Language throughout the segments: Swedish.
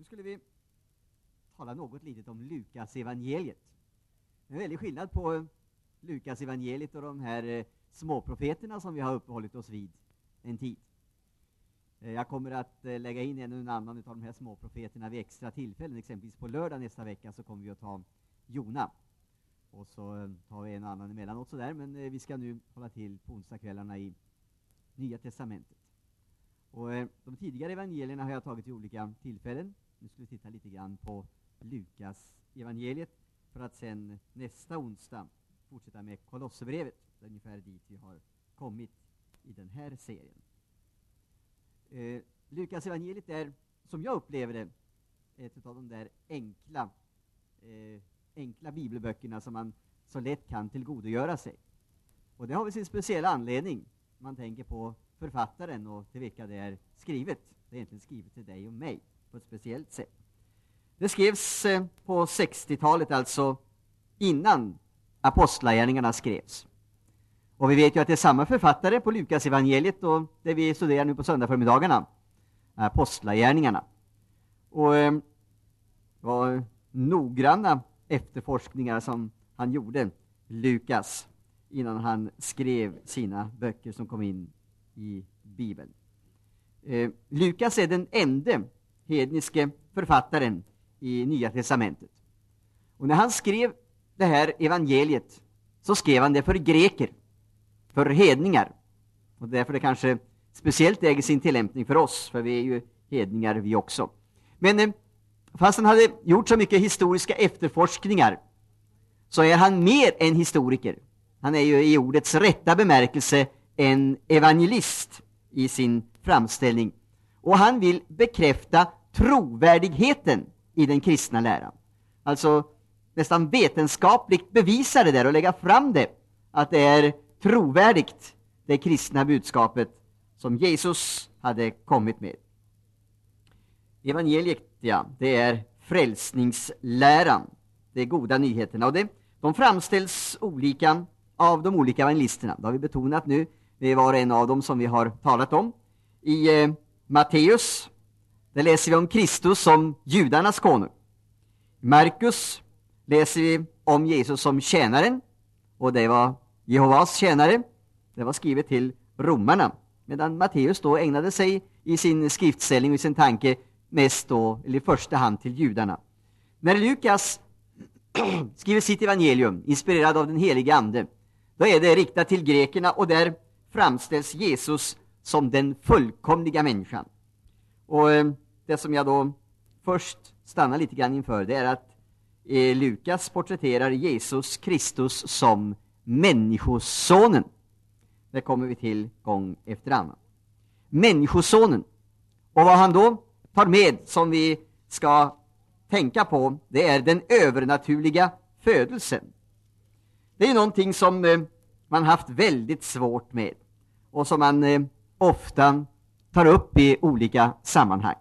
Nu skulle vi tala något litet om Lukas evangeliet. Det är en väldig skillnad på Lukas evangeliet och de här småprofeterna som vi har uppehållit oss vid en tid. Jag kommer att lägga in en annan av de här småprofeterna vid extra tillfällen. Exempelvis på lördag nästa vecka så kommer vi att ta Jona. Och så tar vi en annan emellanåt sådär. Men vi ska nu hålla till på onsdagskvällarna i Nya testamentet. Och de tidigare evangelierna har jag tagit i olika tillfällen. Nu ska vi titta lite grann på Lukas evangeliet för att sen nästa onsdag fortsätta med Kolosserbrevet. Det är ungefär dit vi har kommit i den här serien. Lukas evangeliet är, som jag upplever det, ett av de där enkla bibelböckerna som man så lätt kan tillgodogöra sig. Och det har väl sin speciella anledning. Man tänker på författaren och till vilka det är skrivet. Det är egentligen skrivet till dig och mig på ett speciellt sätt. Det skrevs på 60-talet, alltså innan apostlagärningarna skrevs. Och vi vet ju att det är samma författare på Lukas evangeliet och det vi studerar nu på söndag förmiddagarna, apostlagärningarna. Och det var noggranna efterforskningar som han gjorde, Lukas, innan han skrev sina böcker som kom in i Bibeln. Lukas är den enda hedniske författaren i Nya testamentet. Och när han skrev det här evangeliet så skrev han det för greker, för hedningar. Och därför det kanske speciellt äger sin tillämpning för oss, för vi är ju hedningar vi också. Men fast han hade gjort så mycket historiska efterforskningar så är han mer än historiker. Han är ju i ordets rätta bemärkelse en evangelist i sin framställning. Och han vill bekräfta trovärdigheten i den kristna läran. Alltså nästan vetenskapligt bevisa det där och lägga fram det. Att det är trovärdigt, det kristna budskapet som Jesus hade kommit med. Evangeliet, ja, det är frälsningsläran. Det är goda nyheterna. Och de framställs olika av de olika evangelisterna. Det har vi betonat nu. Det var en av dem som vi har talat om. I Matteus, där läser vi om Kristus som judarnas konung. I Markus läser vi om Jesus som tjänaren. Och det var Jehovas tjänare. Det var skrivet till romarna. Medan Matteus då ägnade sig i sin skriftställning och i sin tanke mest då, eller i första hand till judarna. När Lukas skriver sitt evangelium, inspirerad av den heliga ande, då är det riktat till grekerna och där framställs Jesus som den fullkomliga människan. Och det som jag då först stannar lite grann inför, det är att Lukas porträtterar Jesus Kristus som människosonen. Det kommer vi till gång efter annan. Människosonen. Och vad han då tar med som vi ska tänka på, det är den övernaturliga födelsen. Det är någonting som man haft väldigt svårt med och som man ofta tar upp i olika sammanhang.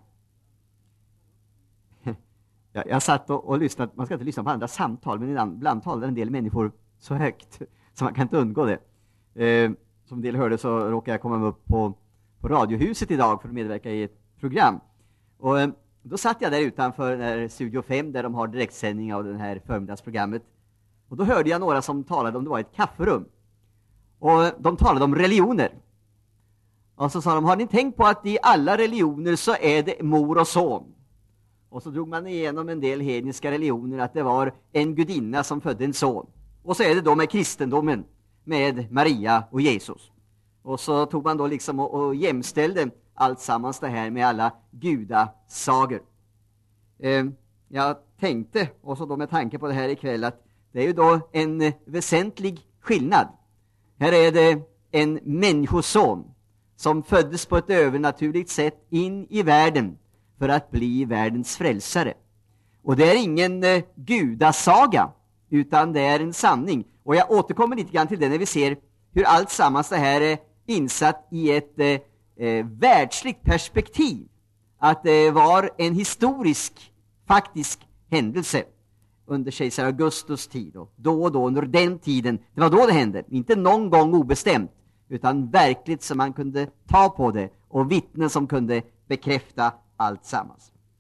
Jag satt och lyssnade, man ska inte lyssna på andra samtal, men ibland talar en del människor så högt så man kan inte undgå det. Som en del hörde så råkade jag komma upp på Radiohuset idag för att medverka i ett program. Och då satt jag där utanför Studio 5 där de har direktsändning av det här förmiddagsprogrammet. Och då hörde jag några som talade om det var ett kafferum. Och de talade om religioner. Och så sa de, har ni tänkt på att i alla religioner så är det mor och son? Och så drog man igenom en del hedniska religioner att det var en gudinna som födde en son. Och så är det då med kristendomen, med Maria och Jesus. Och så tog man då liksom och jämställde allt sammans det här med alla gudasagor. Jag tänkte, och så då med tanke på det här ikväll, att det är ju då en väsentlig skillnad. Här är det en människoson som föddes på ett övernaturligt sätt in i världen för att bli världens frälsare. Och det är ingen gudasaga, utan det är en sanning. Och jag återkommer lite grann till det när vi ser hur allt sammans det här är insatt i ett världsligt perspektiv. Att det var en historisk, faktisk händelse under kejsar Augustus tid. Och då under den tiden, det var då det hände. Inte någon gång obestämt, utan verkligt som man kunde ta på det. Och vittnen som kunde bekräfta allt sammans.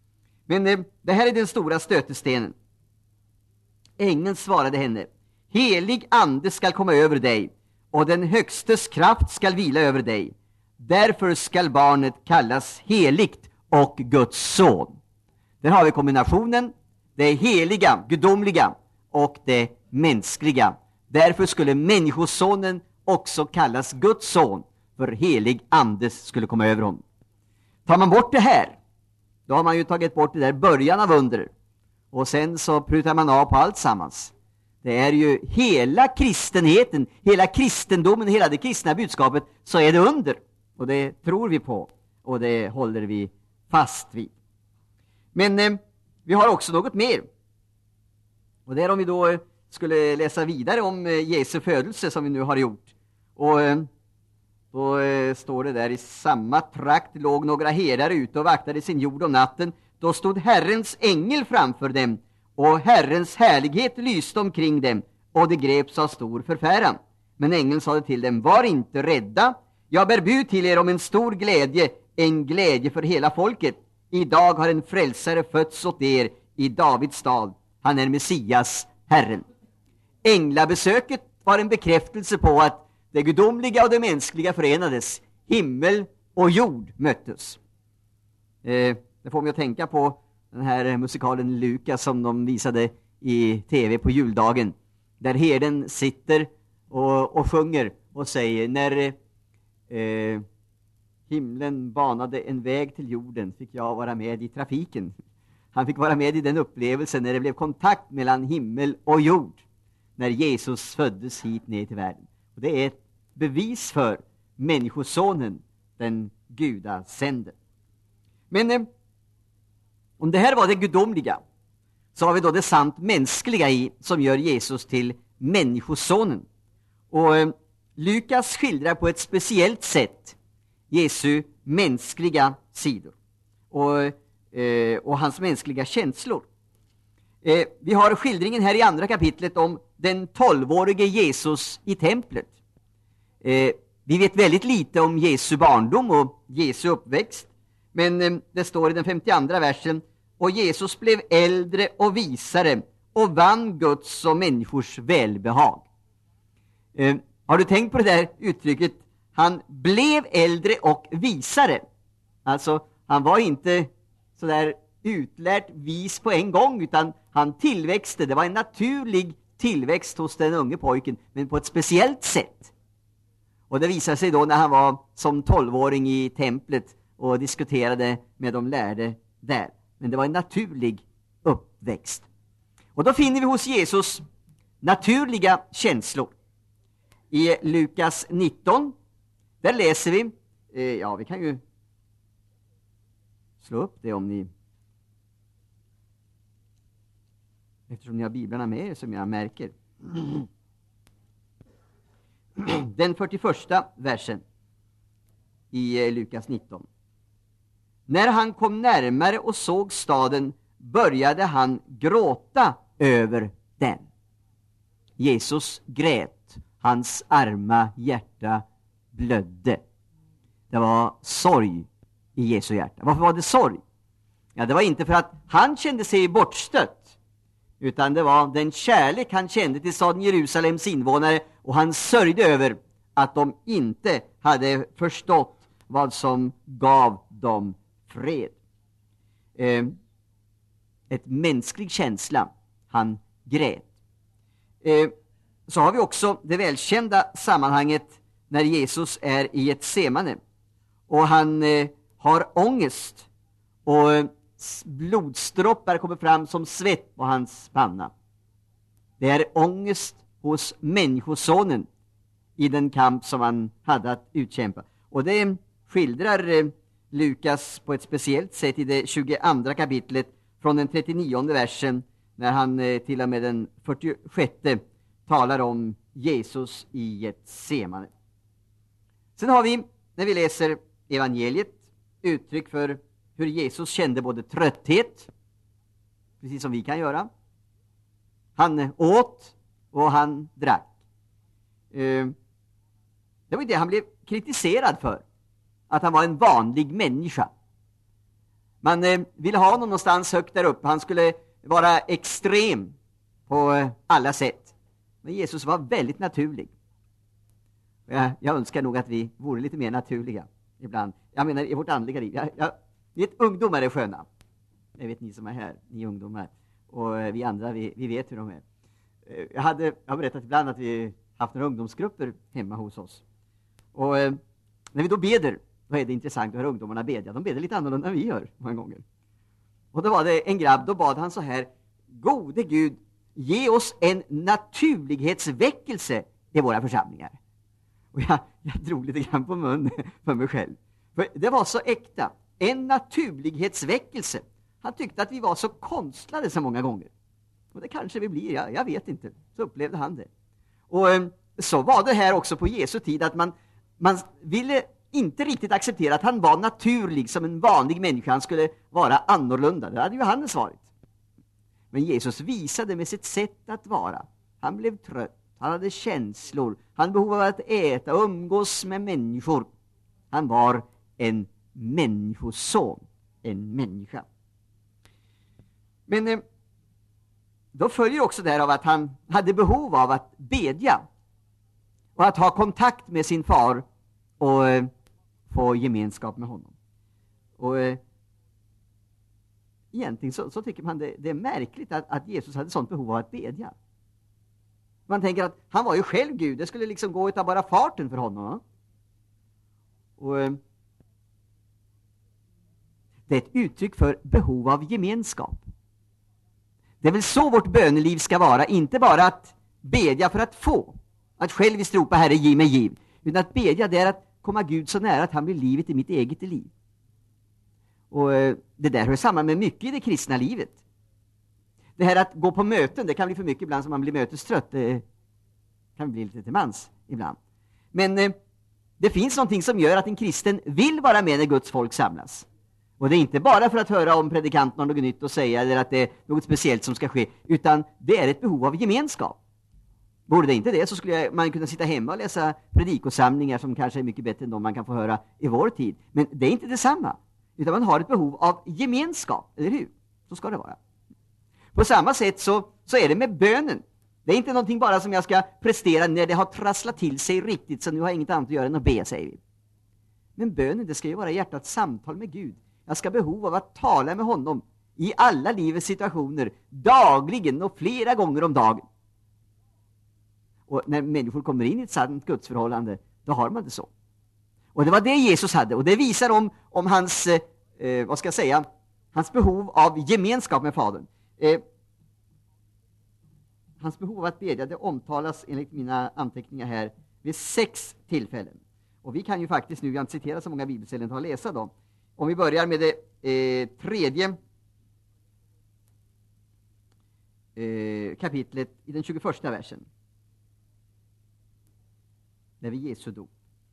Men det här är den stora stötestenen. Ängeln svarade henne: helig ande skall komma över dig, och den högstes kraft skall vila över dig. Därför skall barnet kallas heligt och Guds son. Där har vi kombinationen, det heliga, gudomliga och det mänskliga. Därför skulle människosonen också kallas Guds son, för helig andes skulle komma över honom. Tar man bort det här, då har man ju tagit bort det där början av under. Och sen så prutar man av på allt sammans. Det är ju hela kristenheten, hela kristendomen, hela det kristna budskapet, så är det under. Och det tror vi på, och det håller vi fast vid. Men vi har också något mer. Och det är om vi då skulle läsa vidare om Jesu födelse som vi nu har gjort. Och då står det där: i samma trakt låg några herdar ute och vaktade sin jord om natten. Då stod Herrens ängel framför dem, och Herrens härlighet lyste omkring dem, och de greps av stor förfäran. Men ängeln sade till dem: var inte rädda, jag bär bud till er om en stor glädje, en glädje för hela folket. Idag har en frälsare fötts åt er i Davids stad. Han är Messias, Herren. Änglabesöket var en bekräftelse på att det gudomliga och det mänskliga förenades. Himmel och jord möttes. Det får mig att tänka på den här musikalen Lukas som de visade i tv på juldagen. Där herden sitter och sjunger och säger: när himlen banade en väg till jorden fick jag vara med i trafiken. Han fick vara med i den upplevelsen när det blev kontakt mellan himmel och jord. När Jesus föddes hit ner till världen. Och det är ett bevis för människosonen, den gudasände. Men om det här var det gudomliga, så har vi då det sant mänskliga i, som gör Jesus till människosonen. Och Lukas skildrar på ett speciellt sätt Jesu mänskliga sidor och hans mänskliga känslor. Vi har skildringen här i andra kapitlet om den 12-årige Jesus i templet. Vi vet väldigt lite om Jesu barndom och Jesu uppväxt, men det står i den 52:a versen: och Jesus blev äldre och visare och vann Guds och människors välbehag. Har du tänkt på det där uttrycket? Han blev äldre och visare. Alltså, han var inte så där utlärt vis på en gång, utan han tillväxte. Det var en naturlig tillväxt hos den unge pojken, men på ett speciellt sätt. Och det visade sig då när han var som 12-åring i templet och diskuterade med de lärde där. Men det var en naturlig uppväxt. Och då finner vi hos Jesus naturliga känslor. I Lukas 19, där läser vi, vi kan ju slå upp det om ni, eftersom ni har biblarna med er som jag märker. Den 41:a versen i Lukas 19. När han kom närmare och såg staden började han gråta över den. Jesus grät, hans arma hjärta blödde. Det var sorg i Jesu hjärta. Varför var det sorg? Ja, det var inte för att han kände sig bortstött, utan det var den kärlek han kände till staden Jerusalems invånare, och han sörjde över att de inte hade förstått vad som gav dem fred. Ett mänsklig känsla. Han grät. Så har vi också det välkända sammanhanget när Jesus är i ett Getsemane och han har ångest och blodsdroppar kommer fram som svett på hans panna. Det är ångest hos människosonen i den kamp som han hade att utkämpa. Och det skildrar Lukas på ett speciellt sätt i det 22:a kapitlet från den 39:e versen, när han till och med den 46:e talar om Jesus i Getsemane. Sen har vi, när vi läser evangeliet, uttryck för hur Jesus kände både trötthet, precis som vi kan göra. Han åt och han drack. Det var det han blev kritiserad för, att han var en vanlig människa. Man ville ha honom någonstans högt där uppe. Han skulle vara extrem på alla sätt. Men Jesus var väldigt naturlig. Jag önskar nog att vi vore lite mer naturliga ibland. Jag menar i vårt andliga liv. Ungdomar är sköna. Jag vet ni som är här, ni ungdomar. Och vi andra, vi vet hur de är. Jag har berättat ibland att vi haft några ungdomsgrupper hemma hos oss. Och när vi då beder, då är det intressant att höra ungdomarna bedja. De beder lite annorlunda än vi gör många gånger. Och då var det en grabb, då bad han så här: Gode Gud, ge oss en naturlighetsväckelse i våra församlingar. Och jag drog lite grann på mun för mig själv. För det var så äkta. En naturlighetsväckelse. Han tyckte att vi var så konstlade så många gånger. Och det kanske vi blir, jag vet inte. Så upplevde han det. Och så var det här också på Jesu tid, att man ville inte riktigt acceptera att han var naturlig som en vanlig människa. Han skulle vara annorlunda. Det hade Johannes varit. Men Jesus visade med sitt sätt att vara. Han blev trött. Han hade känslor. Han behövde att äta och umgås med människor. Han var en människoson. En människa. Men då följer också där av att han hade behov av att bedja. Och att ha kontakt med sin far och få gemenskap med honom. Och egentligen så tycker man det är märkligt att Jesus hade sånt behov av att bedja. Man tänker att han var ju själv Gud. Det skulle liksom gå utav bara farten för honom. Va? Och det är ett uttryck för behov av gemenskap. Det är väl så vårt böneliv ska vara. Inte bara att bedja för att få. Att själviskt ropa Herre, ge mig giv. Utan att bedja, det är att komma Gud så nära att han blir livet i mitt eget liv. Och det där hör samman med mycket i det kristna livet. Det här att gå på möten, det kan bli för mycket ibland så man blir mötestrött. Det kan bli lite till mans ibland. Men det finns någonting som gör att en kristen vill vara med när Guds folk samlas. Och det är inte bara för att höra om predikanten har något nytt att säga eller att det är något speciellt som ska ske, utan det är ett behov av gemenskap. Borde det inte det så skulle man kunna sitta hemma och läsa predikosamlingar som kanske är mycket bättre än de man kan få höra i vår tid. Men det är inte detsamma, utan man har ett behov av gemenskap, eller hur? Så ska det vara. På samma sätt så är det med bönen. Det är inte någonting bara som jag ska prestera när det har trasslat till sig riktigt, så nu har jag inget annat att göra än att be, säger vi. Men bönen, det ska ju vara hjärtats samtal med Gud. Jag ska behov av att tala med honom i alla livets situationer, dagligen och flera gånger om dagen. Och när människor kommer in i ett sant gudsförhållande, då har man det så. Och det var det Jesus hade, och det visar om hans, hans behov av gemenskap med Fadern. Hans behov av att bedja, det omtalas enligt mina anteckningar här vid 6 tillfällen. Och vi kan ju faktiskt nu, jag inte citera så många bibelställen, ta och läsa dem. Om vi börjar med det 3:e kapitlet i den 21:a versen. Där vi Jesu dop.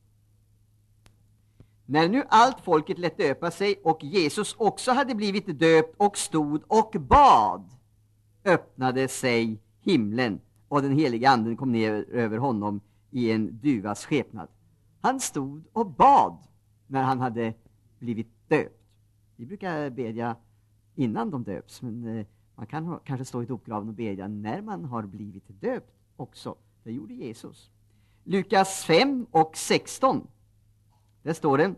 När nu allt folket lät döpa sig och Jesus också hade blivit döpt och stod och bad, öppnade sig himlen och den heliga anden kom ner över honom i en duvas skepnad. Han stod och bad när han hade blivit döpt. Vi brukar bedja innan de döps, men man kan kanske stå i dopgraven och bedja när man har blivit döpt också. Det gjorde Jesus. Lukas 5:16. Där står det: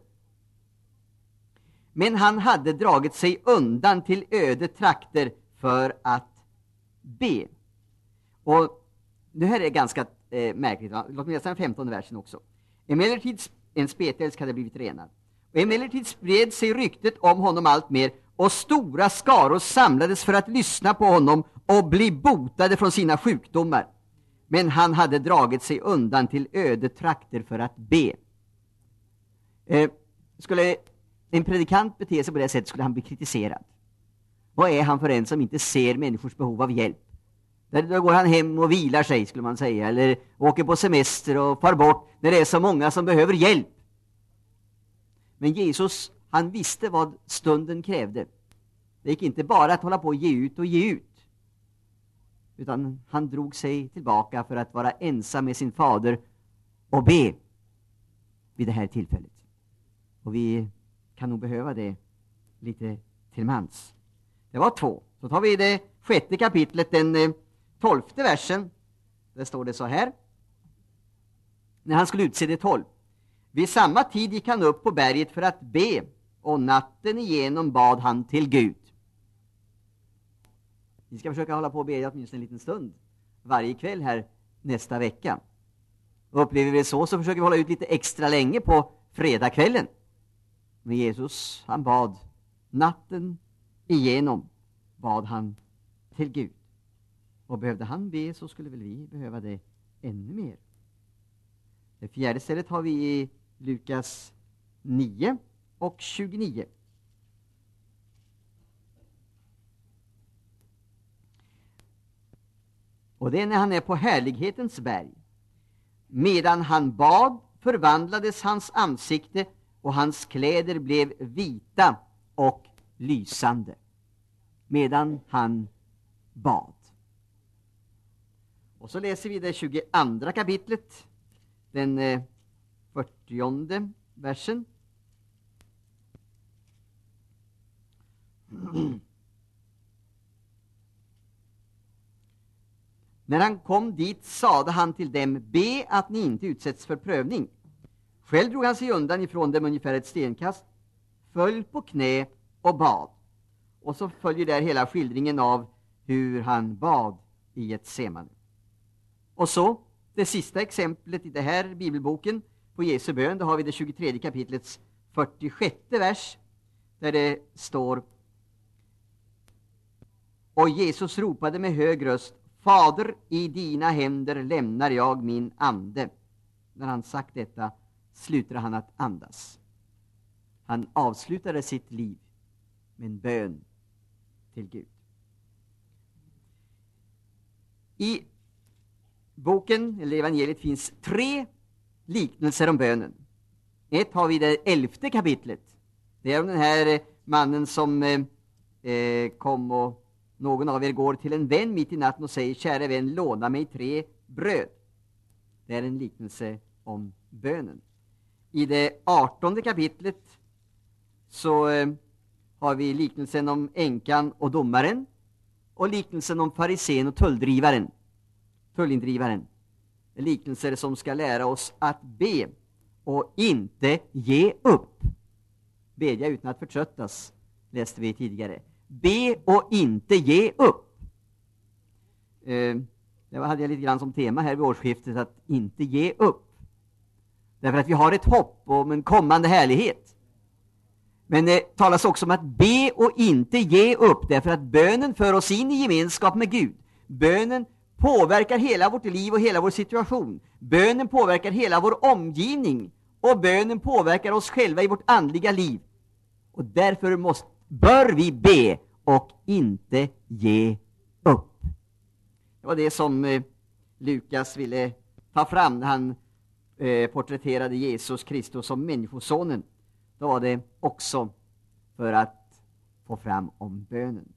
men han hade dragit sig undan till öde trakter för att be. Och det här är ganska märkligt. Låt mig läsa den 15:e versen också. Emellertid en spetälsk hade blivit renad. Och emellertid spred sig ryktet om honom allt mer, och stora skaror samlades för att lyssna på honom och bli botade från sina sjukdomar. Men han hade dragit sig undan till öde trakter för att be. Skulle en predikant bete sig på det sättet skulle han bli kritiserad. Vad är han för en som inte ser människors behov av hjälp? Då går han hem och vilar sig, skulle man säga, eller åker på semester och far bort när det är så många som behöver hjälp. Men Jesus, han visste vad stunden krävde. Det gick inte bara att hålla på och ge ut. Utan han drog sig tillbaka för att vara ensam med sin fader och be vid det här tillfället. Och vi kan nog behöva det lite till mans. Det var 2. Så tar vi det 6:e kapitlet, den 12:e versen. Där står det så här. När han skulle utse de 12. Vid samma tid gick han upp på berget för att be, och natten igenom bad han till Gud. Vi ska försöka hålla på och be åtminstone en liten stund varje kväll här nästa vecka. Och upplever vi det så försöker vi hålla ut lite extra länge på fredagskvällen. Men Jesus, han bad natten igenom, bad han till Gud. Och behövde han be så skulle väl vi behöva det ännu mer. Det 4:e stället har vi i Lukas 9 och 29. Och det är när han är på härlighetens berg. Medan han bad förvandlades hans ansikte och hans kläder blev vita och lysande. Medan han bad. Och så läser vi det 22:a kapitlet, den 40:e versen. När han kom dit sade han till dem: be att ni inte utsätts för prövning. Själv drog han sig undan ifrån dem ungefär ett stenkast, föll på knä och bad. Och så följer där hela skildringen av hur han bad i Getsemane. Och så, det sista exemplet i det här bibelboken på Jesu bön, då har vi det 23:e kapitlets 46:e vers, där det står: och Jesus ropade med hög röst: Fader, i dina händer lämnar jag min ande. När han sagt detta slutade han att andas. Han avslutade sitt liv med en bön till Gud. I boken, eller evangeliet, finns 3 liknelser om bönen. Ett har vi det 11:e kapitlet. Det är om den här mannen som kom och någon av er går till en vän mitt i natten och säger: kära vän, låna mig 3 bröd. Det är en liknelse om bönen. I det 18:e kapitlet så har vi liknelsen om änkan och domaren, och liknelsen om farisén och tullindrivaren. Liknelser som ska lära oss att be och inte ge upp. Bedja utan att förtröttas, läste vi tidigare. Be och inte ge upp. Det hade jag lite grann som tema här vid årsskiftet, att inte ge upp. Därför att vi har ett hopp om en kommande härlighet. Men det talas också om att be och inte ge upp, därför att bönen för oss in i gemenskap med Gud. Bönen påverkar hela vårt liv och hela vår situation. Bönen påverkar hela vår omgivning, och bönen påverkar oss själva i vårt andliga liv. Och därför bör vi be och inte ge upp. Det var det som Lukas ville ta fram när han porträtterade Jesus Kristus som människosonen. Då var det också för att få fram om bönen.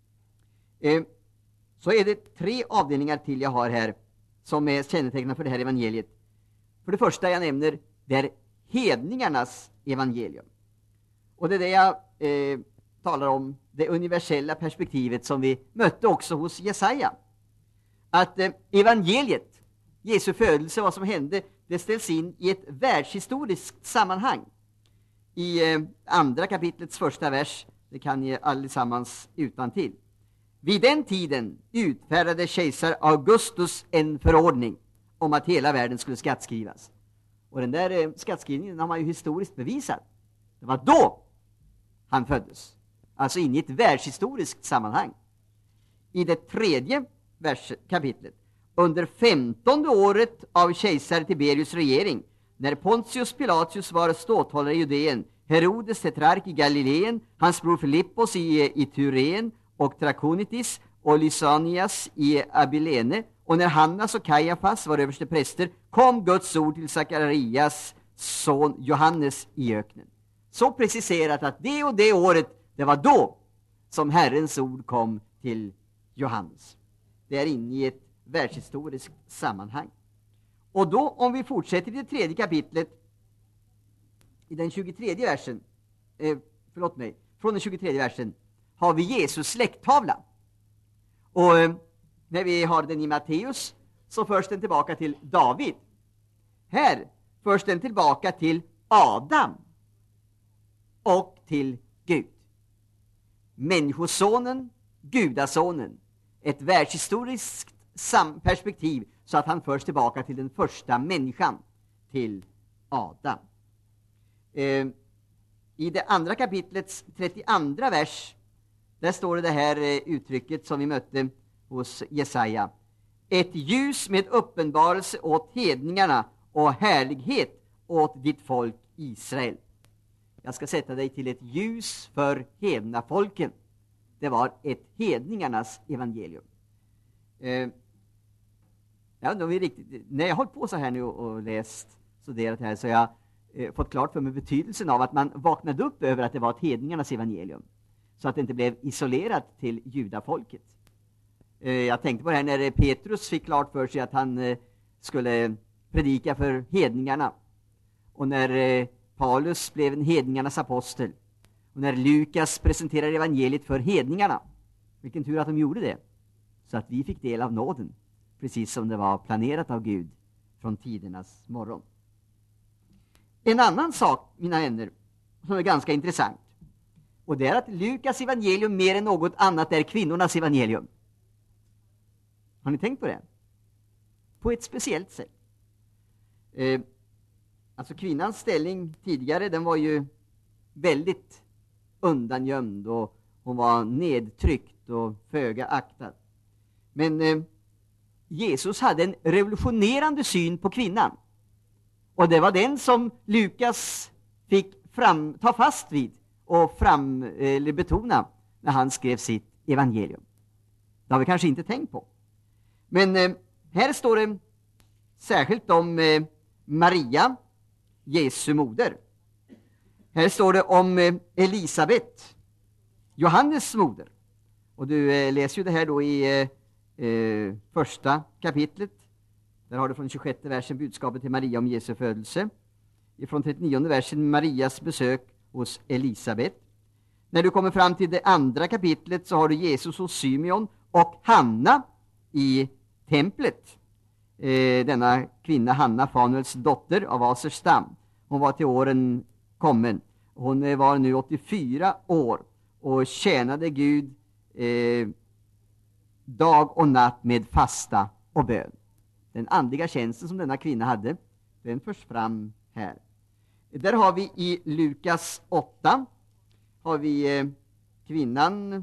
Så är det 3 avdelningar till jag har här som är kännetecknande för det här evangeliet. För det första jag nämner, det är hedningarnas evangelium. Och det är det jag talar om, det universella perspektivet som vi mötte också hos Jesaja. Att evangeliet, Jesu födelse, vad som hände, det ställs in i ett världshistoriskt sammanhang. I 2:a kapitlets 1:a vers, det kan ni allesammans utantill. Vid den tiden utfärdade kejsar Augustus en förordning om att hela världen skulle skattskrivas. Och den där skattskrivningen har man ju historiskt bevisat. Det var då han föddes. Alltså in i ett världshistoriskt sammanhang. I det 3:e kapitlet, under 15:e året av kejsar Tiberius regering, när Pontius Pilatus var ståthållare i Judeen, Herodes tetrark i Galileen, hans bror Filippos i Itureen och Trakonitis och Lysanias i Abilene, och när Hannas och Kajafas var överste präster, kom Guds ord till Sakarias son Johannes i öknen. Så preciserat att det och det året, det var då som Herrens ord kom till Johannes. Det är inne i ett världshistoriskt sammanhang. Och då, om vi fortsätter i det 3:e kapitlet, i den 23:e versen, från den 23 versen, har vi Jesus släkttavla. Och när vi har den i Matteus så förs den tillbaka till David. Här förs den tillbaka till Adam och till Gud. Människosonen, gudasonen, ett världshistoriskt perspektiv, så att han förs tillbaka till den första människan, till Adam. I det andra kapitlets 32 vers, där står det här uttrycket som vi mötte hos Jesaja: ett ljus med uppenbarelse åt hedningarna och härlighet åt ditt folk Israel. Jag ska sätta dig till ett ljus för hedna folken. Det var ett hedningarnas evangelium. Ja, då är vi riktigt, när jag har hållit på så här nu och läst, studerat här, så har jag fått klart för mig betydelsen av att man vaknade upp över att det var ett hedningarnas evangelium, så att det inte blev isolerat till judafolket. Jag tänkte på det här när Petrus fick klart för sig att han skulle predika för hedningarna, och när Paulus blev en hedningarnas apostel, och när Lukas presenterade evangeliet för hedningarna. Vilken tur att de gjorde det, så att vi fick del av nåden, precis som det var planerat av Gud från tidernas morgon. En annan sak, mina vänner, som är ganska intressant, och det är att Lukas evangelium mer än något annat är kvinnornas evangelium. Har ni tänkt på det? På ett speciellt sätt. Alltså kvinnans ställning tidigare, den var ju väldigt undangömd, och hon var nedtryckt och föga aktad. Men Jesus hade en revolutionerande syn på kvinnan. Och det var den som Lukas fick ta fast vid och betona när han skrev sitt evangelium. Det har vi kanske inte tänkt på. Men här står det särskilt om Maria, Jesu moder. Här står det om Elisabet, Johannes moder. Och du läser ju det här då i första kapitlet. Där har du från 26 versen budskapet till Maria om Jesu födelse. Från 39 versen Marias besök hos Elisabet. När du kommer fram till det andra kapitlet så har du Jesus hos Symeon och Hanna i templet. Denna kvinna Hanna, Fanuels dotter av Asers stam. Hon var till åren kommen. Hon var nu 84 år och tjänade Gud dag och natt med fasta och bön. Den andliga tjänsten som denna kvinna hade, den förs fram här. Där har vi i Lukas 8 har vi kvinnan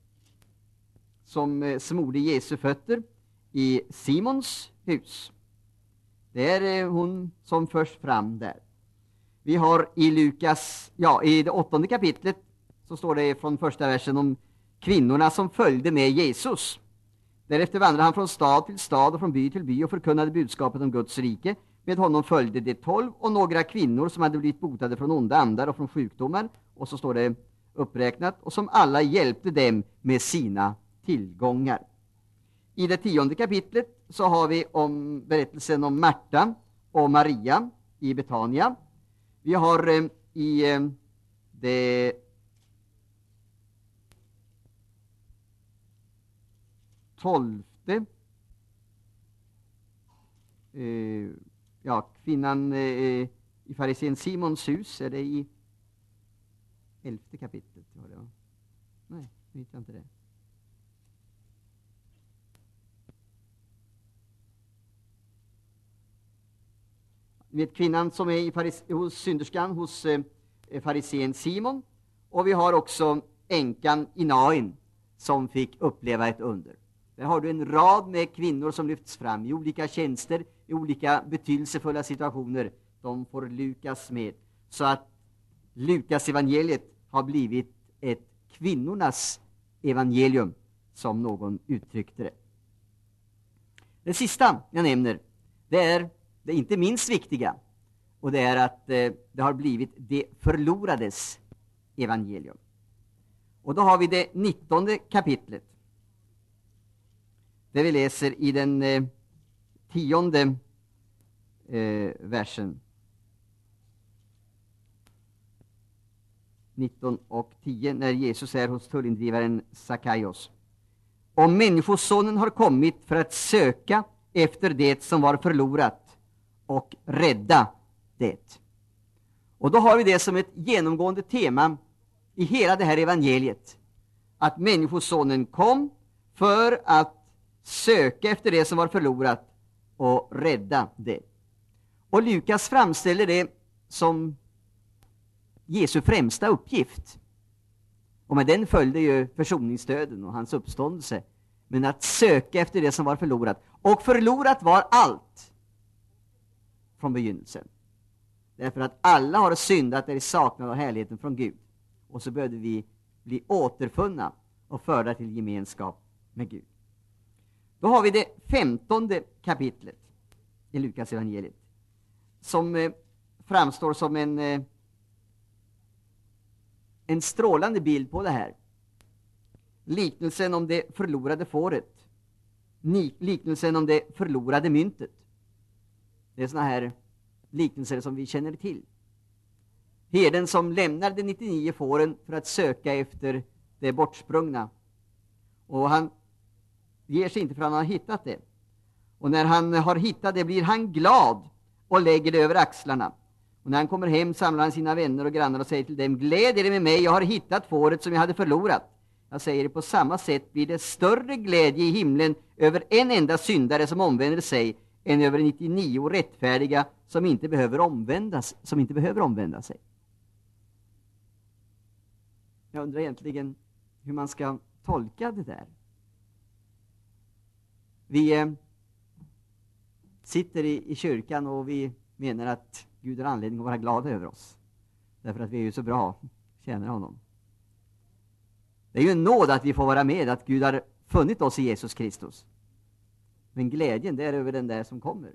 som smorde Jesu fötter i Simons hus. Det är hon som förs fram där. Vi har i Lukas, i det 8:e kapitlet så står det från första versen om kvinnorna som följde med Jesus. Därefter vandrade han från stad till stad och från by till by och förkunnade budskapet om Guds rike. Med honom följde de 12 och några kvinnor som hade blivit botade från onda andar och från sjukdomar. Och så står det uppräknat, och som alla hjälpte dem med sina tillgångar. I det 10:e kapitlet så har vi om berättelsen om Marta och Maria i Betania. Vi har i det 12:e kvinnan i farisén Simons hus, är det i 11:e kapitlet var det, va? Nej, jag hittar inte det. Vi vet kvinnan som är hos synderskan hos farisén Simon, och vi har också änkan i Nain som fick uppleva ett under. Där har du en rad med kvinnor som lyfts fram i olika tjänster, i olika betydelsefulla situationer. De får Lukas med. Så att Lukas evangeliet har blivit ett kvinnornas evangelium, som någon uttryckte det. Det sista jag nämner, det är det inte minst viktiga. Och det är att det har blivit det förlorades evangelium. Och då har vi det 19:e kapitlet. Det vi läser i den 10:e versen. 19 och 10 när Jesus är hos tullindrivaren Sackaios. Om människosonen har kommit för att söka efter det som var förlorat och rädda det. Och då har vi det som ett genomgående tema i hela det här evangeliet. Att människosonen kom för att söka efter det som var förlorat och rädda det. Och Lukas framställer det som Jesu främsta uppgift. Och med den följde ju försoningsdöden och hans uppståndelse. Men att söka efter det som var förlorat. Och förlorat var allt från begynnelsen. Därför att alla har syndat där i saknad av härligheten från Gud. Och så behövde vi bli återfunna och förda till gemenskap med Gud. Då har vi det 15:e kapitlet i Lukas evangeliet. Som framstår som en strålande bild på det här. Liknelsen om det förlorade fåret. Liknelsen om det förlorade myntet. Det är såna här liknelser som vi känner till. Herden som lämnar de 99 fåren för att söka efter det bortsprungna. Och han ger sig inte för han har hittat det. Och när han har hittat det blir han glad och lägger det över axlarna. Och när han kommer hem samlar han sina vänner och grannar och säger till dem: gläd er med mig, jag har hittat fåret som jag hade förlorat. Jag säger det, på samma sätt blir det större glädje i himlen över en enda syndare som omvänder sig än över 99 rättfärdiga som inte behöver omvända sig. Jag undrar egentligen hur man ska tolka det där. Vi sitter i kyrkan och vi menar att Gud har anledning att vara glad över oss. Därför att vi är ju så bra, känner honom. Det är ju en nåd att vi får vara med, att Gud har funnit oss i Jesus Kristus. Men glädjen det är över den där som kommer.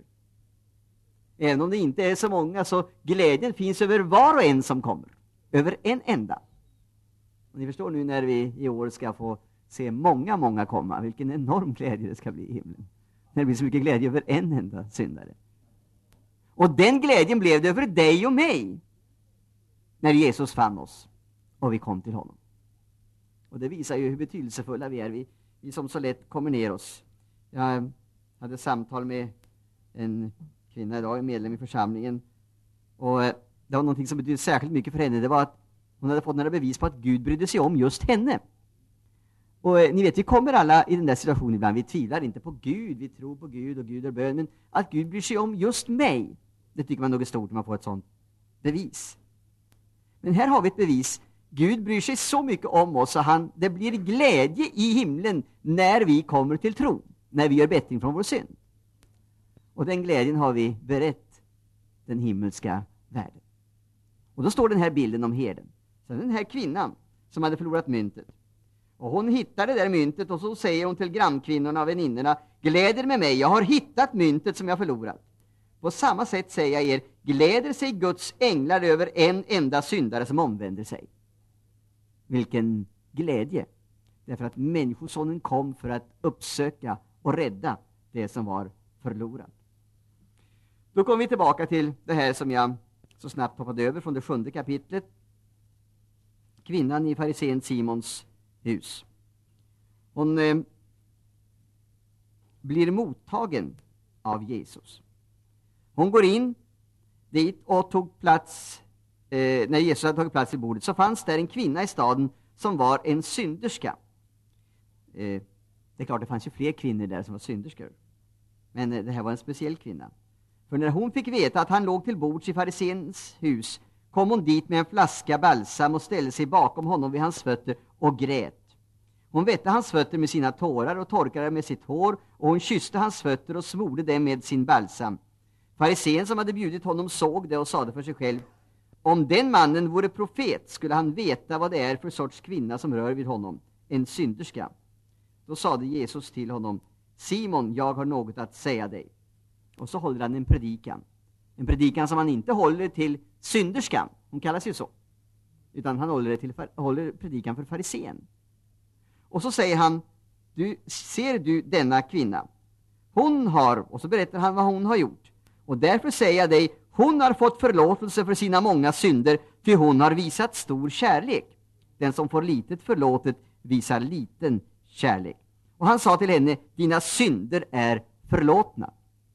Även om det inte är så många, så glädjen finns över var och en som kommer. Över en enda. Och ni förstår nu när vi i år ska få se många komma, vilken enorm glädje det ska bli i himlen. När det blir så mycket glädje över en enda syndare. Och den glädjen blev det över dig och mig. När Jesus fann oss och vi kom till honom. Och det visar ju hur betydelsefulla vi är. Vi som så lätt kommer ner oss. Jag hade samtal med en kvinna idag, en medlem i församlingen. Och det var någonting som betydde särskilt mycket för henne. Det var att hon hade fått några bevis på att Gud brydde sig om just henne. Och ni vet, vi kommer alla i den där situationen ibland. Vi tvivlar inte på Gud, vi tror på Gud och Gud är bön. Men att Gud bryr sig om just mig, det tycker man nog är stort när man får ett sånt bevis. Men här har vi ett bevis. Gud bryr sig så mycket om oss så det blir glädje i himlen när vi kommer till tro. När vi gör bättring från vår synd. Och den glädjen har vi berett den himmelska världen. Och då står den här bilden om herden. Så den här kvinnan som hade förlorat myntet. Och hon hittade det där myntet och så säger hon till grannkvinnorna och väninnorna: gläder med mig, jag har hittat myntet som jag förlorat. På samma sätt säger jag er, gläder sig Guds änglar över en enda syndare som omvänder sig. Vilken glädje! Därför att människosonen kom för att uppsöka och rädda det som var förlorat. Då kommer vi tillbaka till det här som jag så snabbt hoppade över från det 7:e kapitlet. Kvinnan i farisén Simons hus. Hon blir mottagen av Jesus. Hon går in dit och tog plats. När Jesus hade tagit plats i bordet så fanns där en kvinna i staden som var en synderska. Det är klart, det fanns ju fler kvinnor där som var synderskor. Men det här var en speciell kvinna. För när hon fick veta att han låg till bords i fariséns hus kom hon dit med en flaska balsam och ställde sig bakom honom vid hans fötter och grät. Hon vätte hans fötter med sina tårar och torkade med sitt hår, och hon kysste hans fötter och smorde dem med sin balsam. Farisén som hade bjudit honom såg det och sade för sig själv: om den mannen vore profet skulle han veta vad det är för sorts kvinna som rör vid honom, en synderska. Då sade Jesus till honom: Simon, jag har något att säga dig. Och så håller han en predikan. En predikan som han inte håller till synderskan, hon kallas ju så. Utan han håller predikan för farisén. Och så säger han: ser du denna kvinna? Hon har, och så berättar han vad hon har gjort. Och därför säger jag dig, Hon har fått förlåtelse för sina många synder, ty hon har visat stor kärlek. Den som får litet förlåtet visar liten kärlek. Och han sa till henne, dina synder är förlåtna.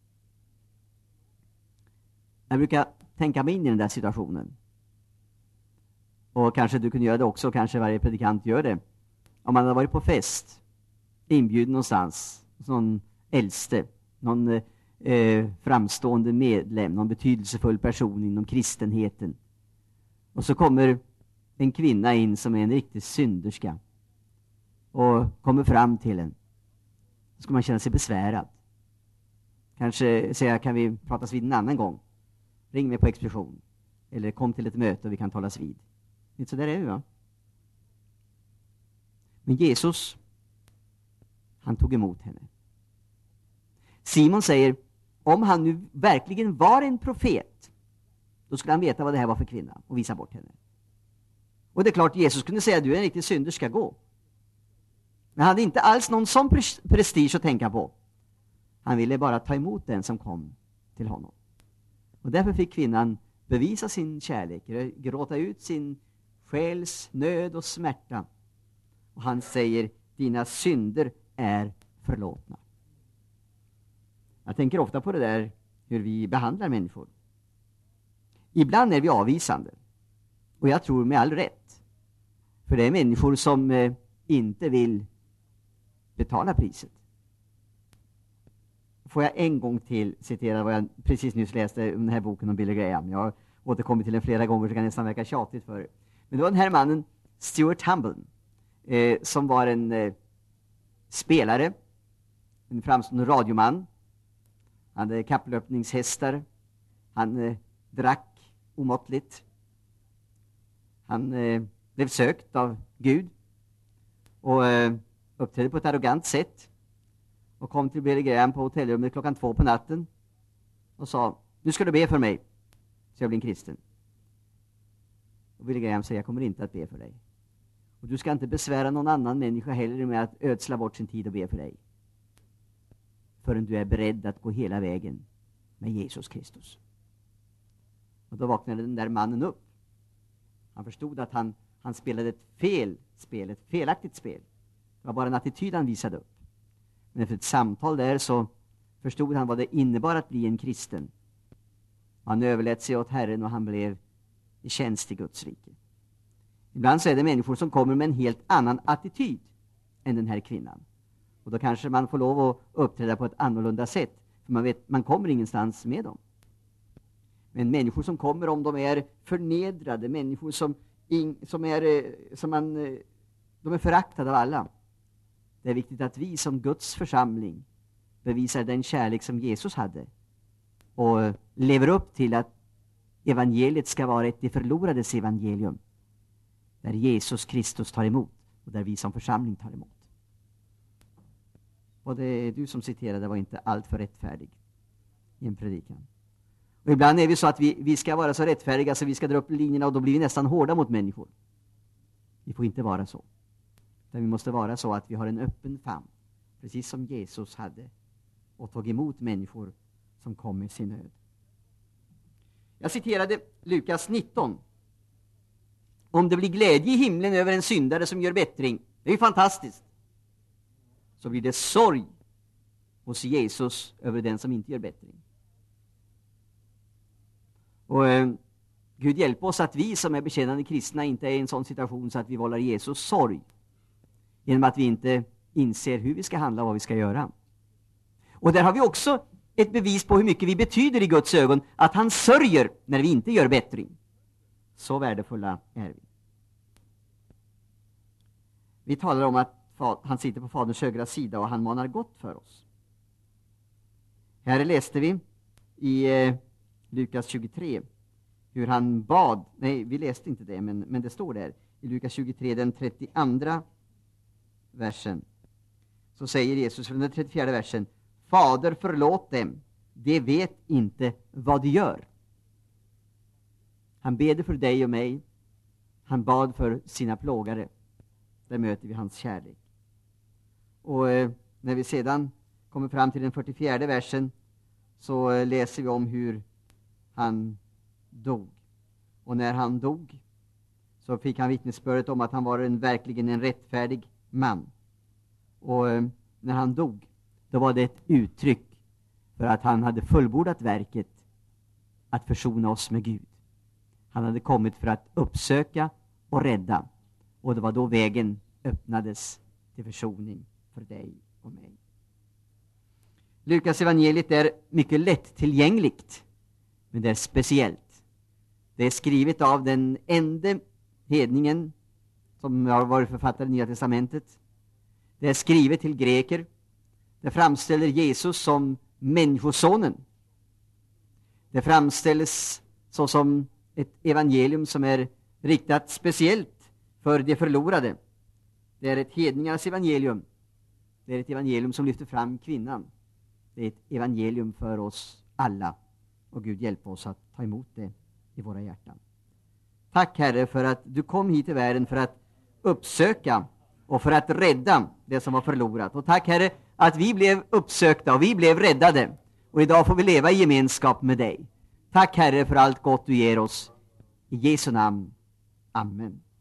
Jag brukar tänka mig in i den där situationen. Och kanske du kunde göra det också, kanske varje predikant gör det. Om man har varit på fest, inbjuden någonstans, någon äldste, någon framstående medlem, någon betydelsefull person inom kristenheten. Och så kommer en kvinna in som är en riktig synderska och kommer fram till en. Då ska man känna sig besvärad. Kanske säga, kan vi pratas vid en annan gång? Ring mig på expedition. Eller kom till ett möte och vi kan talas vid. Inte så där är det, va? Men Jesus, han tog emot henne. Simon säger, om han nu verkligen var en profet, då skulle han veta vad det här var för kvinna och visa bort henne. Och det är klart, Jesus kunde säga, du är en riktig synderska, gå. Men han hade inte alls någon sån prestige att tänka på. Han ville bara ta emot den som kom till honom. Och därför fick kvinnan bevisa sin kärlek, gråta ut sin själs nöd och smärta. Och han säger, dina synder är förlåtna. Jag tänker ofta på det där, hur vi behandlar människor. Ibland är vi avvisande. Och jag tror med all rätt. För det är människor som inte vill betala priset. Får jag en gång till citera vad jag precis nyss läste i den här boken om Billy Graham. Jag har återkommit till den flera gånger, så det kan nästan verka tjatigt för. Men det var den här mannen, Stuart Hamblen, som var en spelare, en framstående radioman. Han hade kapplöpningshästar. Han drack omåttligt. Han blev sökt av Gud och uppträdde på ett arrogant sätt. Och kom till Billy Graham på hotellrummet 2:00 på natten och sa, nu ska du be för mig så jag blir en kristen. Och Billy Graham säger, jag kommer inte att be för dig. Och du ska inte besvära någon annan människa heller med att ödsla bort sin tid och be för dig. Förrän du är beredd att gå hela vägen med Jesus Kristus. Och då vaknade den där mannen upp. Han förstod att han spelade ett felaktigt spel. Det var bara en attityd han visade upp. Men efter ett samtal där så förstod han vad det innebar att bli en kristen. Han överlät sig åt Herren och han blev i tjänst i Guds rike. Ibland så är det människor som kommer med en helt annan attityd än den här kvinnan. Och då kanske man får lov att uppträda på ett annorlunda sätt. För man kommer ingenstans med dem. Men människor som kommer, om de är förnedrade, människor de är föraktade av alla. Det är viktigt att vi som Guds församling bevisar den kärlek som Jesus hade och lever upp till att evangeliet ska vara ett de förlorades evangelium, där Jesus Kristus tar emot och där vi som församling tar emot. Och det är du som citerade, var inte allt för rättfärdig i en predikan. Och ibland är vi så att vi ska vara så rättfärdiga så vi ska dra upp linjerna och då blir vi nästan hårda mot människor. Vi får inte vara så. Utan vi måste vara så att vi har en öppen famn, precis som Jesus hade, och tog emot människor som kom med sin nöd. Jag citerade Lukas 19. Om det blir glädje i himlen över en syndare som gör bättring, det är ju fantastiskt. Så blir det sorg hos Jesus över den som inte gör bättring. Och Gud hjälper oss att vi som är bekännande kristna inte är i en sån situation så att vi vållar Jesus sorg. Genom att vi inte inser hur vi ska handla och vad vi ska göra. Och där har vi också ett bevis på hur mycket vi betyder i Guds ögon. Att han sörjer när vi inte gör bättring. Så värdefulla är vi. Vi talar om att han sitter på Faderns högra sida och han manar gott för oss. Här läste vi i Lukas 23 hur han bad. Nej, vi läste inte det, men det står där. I Lukas 23, den 32 versen. Så säger Jesus från den 34 versen: Fader, förlåt dem. De vet inte vad de gör. Han beder för dig och mig. Han bad för sina plågare. Där möter vi hans kärlek. Och när vi sedan kommer fram till den 44 versen så läser vi om hur han dog. Och när han dog så fick han vittnesbördet om att han var verkligen en rättfärdig man. Och när han dog, då var det ett uttryck för att han hade fullbordat verket att försona oss med Gud. Han hade kommit för att uppsöka och rädda. Och det var då vägen öppnades till försoning för dig och mig. Lukas evangeliet är mycket lättillgängligt, men det är speciellt. Det är skrivet av den enda hedningen som har varit författare i Nya testamentet. Det är skrivet till greker. Det framställer Jesus som människosonen. Det framställs så som ett evangelium som är riktat speciellt för de förlorade. Det är ett hedningarnas evangelium. Det är ett evangelium som lyfter fram kvinnan. Det är ett evangelium för oss alla. Och Gud hjälper oss att ta emot det i våra hjärtan. Tack Herre för att du kom hit i världen för att uppsöka och för att rädda det som var förlorat. Och tack Herre att vi blev uppsökta och vi blev räddade. Och idag får vi leva i gemenskap med dig. Tack Herre för allt gott du ger oss. I Jesu namn. Amen.